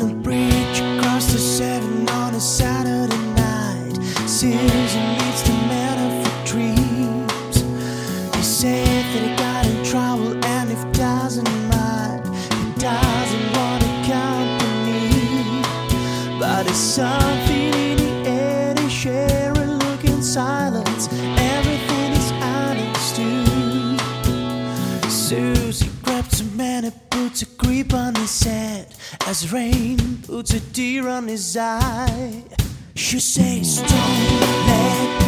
the bridge across the Seine on a Saturday night. Susan meets the man of her dreams. He said that he got in trouble, and if doesn't mind, he doesn't want a company. But there's something in the air, they share a look in silence. Everything is understood. Susie grabs a man and puts a grip on his head as rain puts a tear on his eye. She says, don't let